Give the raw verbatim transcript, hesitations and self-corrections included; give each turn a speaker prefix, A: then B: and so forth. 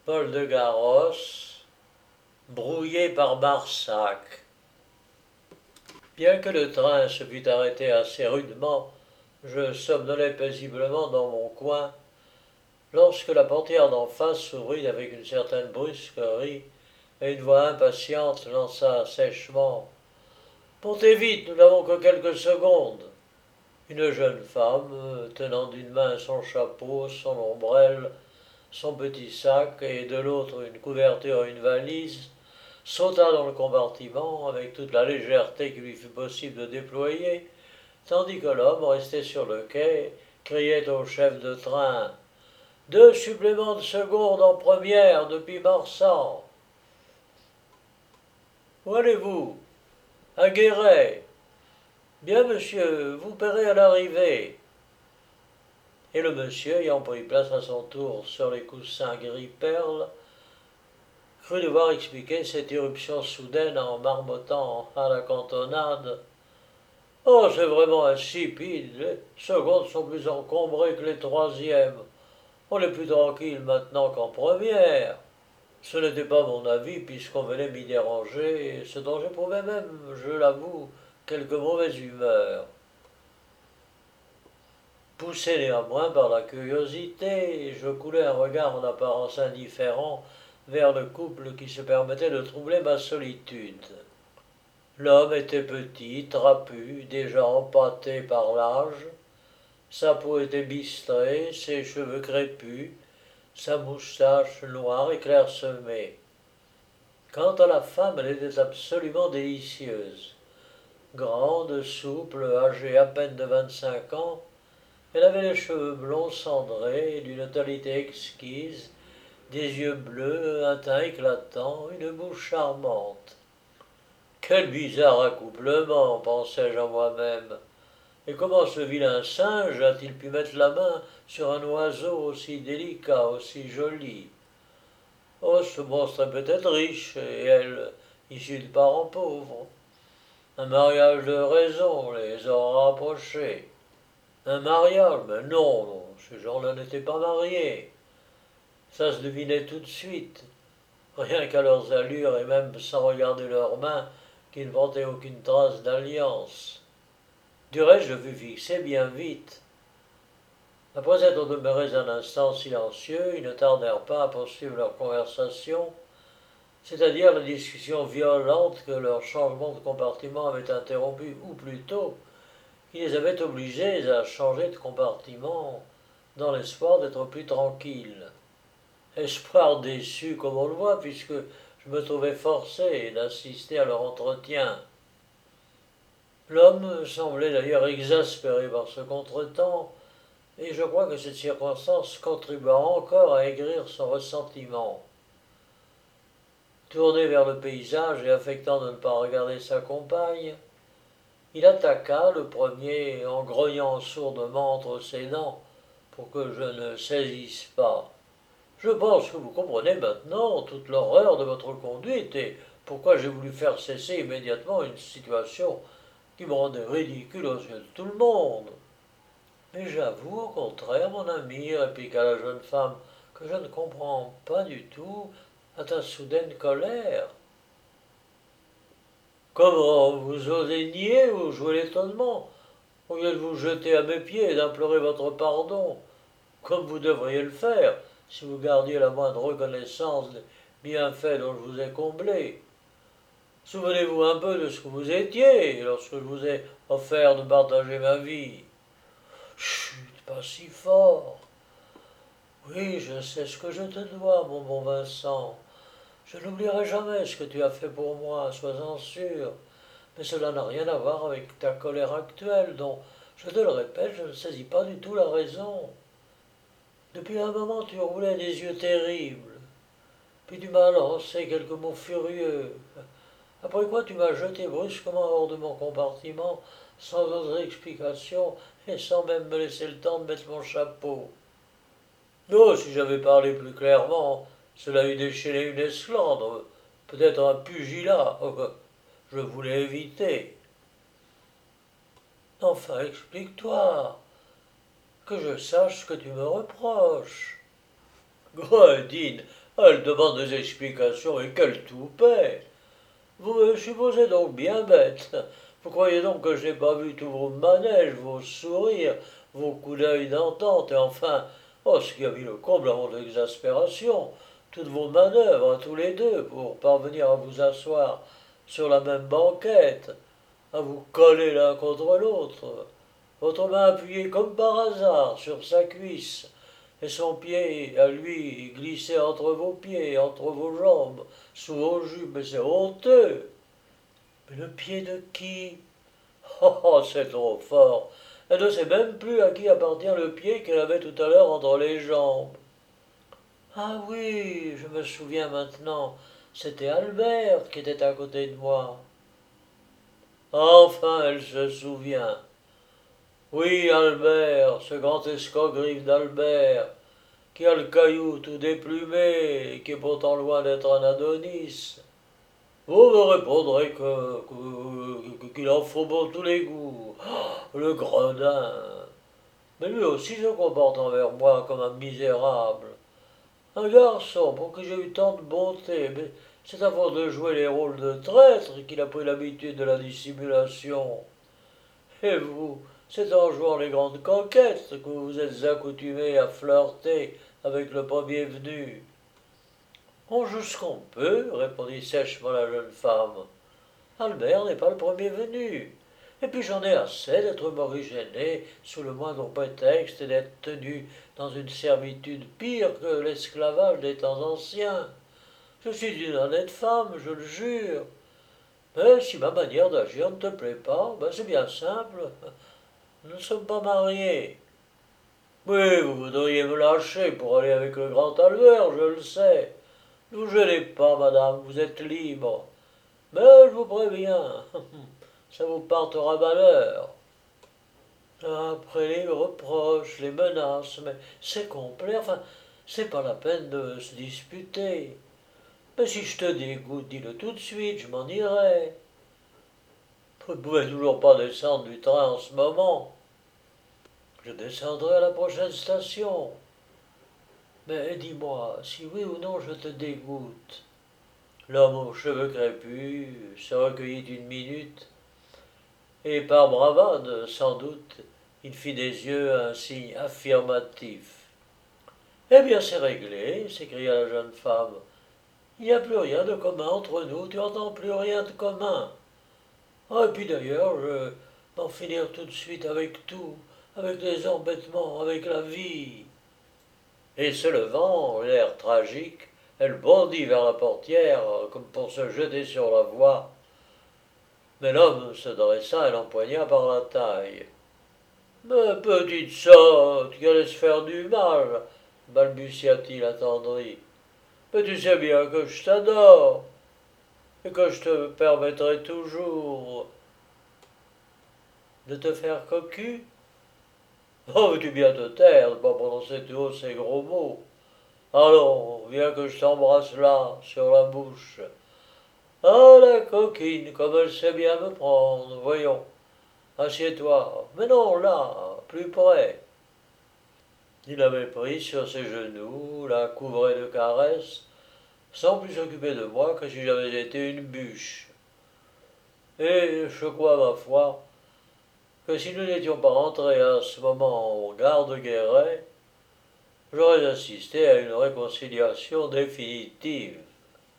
A: Paul de Garros, brouillé par Marsac. Bien que le train se fût arrêté assez rudement, je somnolais paisiblement dans mon coin, lorsque la portière d'en face s'ouvrit avec une certaine brusquerie, et une voix impatiente lança sèchement: Montez vite, nous n'avons que quelques secondes. Une jeune femme, tenant d'une main son chapeau, son ombrelle, son petit sac, et de l'autre une couverture et une valise, sauta dans le compartiment avec toute la légèreté qu'il lui fut possible de déployer, tandis que l'homme, resté sur le quai, criait au chef de train: Deux suppléments de seconde en première depuis Marsan. Où allez-vous? À Guéret. Bien, monsieur, vous paierez à l'arrivée. Et le monsieur, ayant pris place à son tour sur les coussins gris-perle, crut devoir expliquer cette irruption soudaine en marmottant à la cantonade: Oh, c'est vraiment insipide, les secondes sont plus encombrées que les troisièmes. On est plus tranquille maintenant qu'en première. Ce n'était pas mon avis, puisqu'on venait m'y déranger, ce dont j'éprouvais même, je l'avoue, quelque mauvaise humeur. Poussé néanmoins par la curiosité, je coulai un regard en apparence indifférent vers le couple qui se permettait de troubler ma solitude. L'homme était petit, trapu, déjà empâté par l'âge. Sa peau était bistrée, ses cheveux crépus, sa moustache noire et clairsemée. Quant à la femme, elle était absolument délicieuse. Grande, souple, âgée à peine de vingt-cinq ans, elle avait les cheveux blonds cendrés, d'une tonalité exquise, des yeux bleus, un teint éclatant, une bouche charmante. Quel bizarre accouplement, pensai-je en moi-même. Et comment ce vilain singe a-t-il pu mettre la main sur un oiseau aussi délicat, aussi joli? Oh, ce monstre est peut-être riche, et elle, issue de parents pauvres. Un mariage de raison les aura rapprochés. Un mariage? Mais non, non, ces gens-là n'étaient pas mariés. Ça se devinait tout de suite, rien qu'à leurs allures et même sans regarder leurs mains, qui ne portaient aucune trace d'alliance. Du reste, je fus fixé bien vite. Après être demeurés un instant silencieux, ils ne tardèrent pas à poursuivre leur conversation, c'est-à-dire la discussion violente que leur changement de compartiment avait interrompue, ou plutôt, qui les avait obligés à changer de compartiment dans l'espoir d'être plus tranquilles. Espoir déçu, comme on le voit, puisque je me trouvais forcé d'assister à leur entretien. L'homme semblait d'ailleurs exaspéré par ce contretemps, et je crois que cette circonstance contribua encore à aigrir son ressentiment. Tourné vers le paysage et affectant de ne pas regarder sa compagne, il attaqua le premier en grognant sourdement entre ses dents pour que je ne saisisse pas. Je pense que vous comprenez maintenant toute l'horreur de votre conduite et pourquoi j'ai voulu faire cesser immédiatement une situation qui me rendait ridicule aux yeux de tout le monde. Mais j'avoue au contraire, mon ami, répliqua la jeune femme, que je ne comprends pas du tout à ta soudaine colère. Comment, vous osez nier ou jouer l'étonnement, au lieu de vous jeter à mes pieds et d'implorer votre pardon, comme vous devriez le faire si vous gardiez la moindre reconnaissance des bienfaits dont je vous ai comblé. Souvenez-vous un peu de ce que vous étiez lorsque je vous ai offert de partager ma vie. Chut, pas si fort. Oui, je sais ce que je te dois, mon bon Vincent. Je n'oublierai jamais ce que tu as fait pour moi, sois-en sûr. Mais cela n'a rien à voir avec ta colère actuelle, dont, je te le répète, je ne saisis pas du tout la raison. Depuis un moment, tu roulais des yeux terribles, puis tu m'as lancé quelques mots furieux, après quoi tu m'as jeté brusquement hors de mon compartiment, sans autre explication, et sans même me laisser le temps de mettre mon chapeau. Non, si j'avais parlé plus clairement, cela eût déchaîné une esclandre, peut-être un pugilat. Je voulais éviter. Enfin, explique-toi, que je sache ce que tu me reproches. Gredine, Elle demande des explications et quel toupet! Vous me supposez donc bien bête. Vous croyez donc que je n'ai pas vu tous vos manèges, vos sourires, vos coups d'œil d'entente, et enfin, oh, ce qui a mis le comble à mon exaspération, toutes vos manœuvres à tous les deux pour parvenir à vous asseoir sur la même banquette, à vous coller l'un contre l'autre, votre main appuyée comme par hasard sur sa cuisse, et son pied à lui glissé entre vos pieds, entre vos jambes, sous vos jupes, mais c'est honteux. Mais le pied de qui? Oh, oh, c'est trop fort. Elle ne sait même plus à qui appartient le pied qu'elle avait tout à l'heure entre les jambes. Ah oui, je me souviens maintenant, c'était Albert qui était à côté de moi. Enfin, elle se souvient. Oui, Albert, ce grand escogriffe d'Albert, qui a le caillou tout déplumé et qui est pourtant loin d'être un Adonis. Vous me répondrez que, que- qu'il en faut pour tous les goûts. Oh, le gredin. Mais lui aussi se comporte envers moi comme un misérable. Un garçon pour qui j'ai eu tant de bonté, mais c'est à force de jouer les rôles de traître qu'il a pris l'habitude de la dissimulation. Et vous, c'est en jouant les grandes conquêtes que vous vous êtes accoutumé à flirter avec le premier venu. On joue ce qu'on peut, répondit sèchement la jeune femme. Albert n'est pas le premier venu. Et puis j'en ai assez d'être morigéné sous le moindre prétexte et d'être tenu dans une servitude pire que l'esclavage des temps anciens. Je suis une honnête femme, je le jure. Mais si ma manière d'agir ne te plaît pas, ben c'est bien simple. Nous ne sommes pas mariés. Oui, vous voudriez me lâcher pour aller avec le grand Albert, je le sais. Ne vous gênez pas, madame, vous êtes libre. Mais je vous préviens, ça vous portera malheur. Après les reproches, les menaces, mais c'est complet, enfin, c'est pas la peine de se disputer. Mais si je te dégoûte, dis-le tout de suite, je m'en irai. Vous ne pouvez toujours pas descendre du train en ce moment. Je descendrai à la prochaine station. Mais dis-moi, si oui ou non je te dégoûte. L'homme aux cheveux crépus se recueillit une minute, et par bravade, sans doute, il fit des yeux un signe affirmatif. Eh bien, c'est réglé, s'écria la jeune femme. Il n'y a plus rien de commun entre nous, tu entends plus rien de commun. Ah, et puis d'ailleurs, je m'en finir tout de suite avec tout, avec les embêtements, avec la vie. Et se levant, l'air tragique, elle bondit vers la portière, comme pour se jeter sur la voie. Mais l'homme se dressa et l'empoigna par la taille. Mais petite sotte, qui allait se faire du mal, balbutia-t-il attendri. Mais tu sais bien que je t'adore, et que je te permettrai toujours de te faire cocu. Oh, veux-tu bien te taire, de ne pas prononcer tout haut ces gros mots. Allons, viens que je t'embrasse là, sur la bouche. Ah, la coquine, comme elle sait bien me prendre, voyons. Assieds-toi. Mais non, là, plus près. Il l'avait prise sur ses genoux, la couvrait de caresses, sans plus s'occuper de moi que si j'avais été une bûche. Et je crois, ma foi, que si nous n'étions pas rentrés à ce moment en garde Guéret, j'aurais assisté à une réconciliation définitive.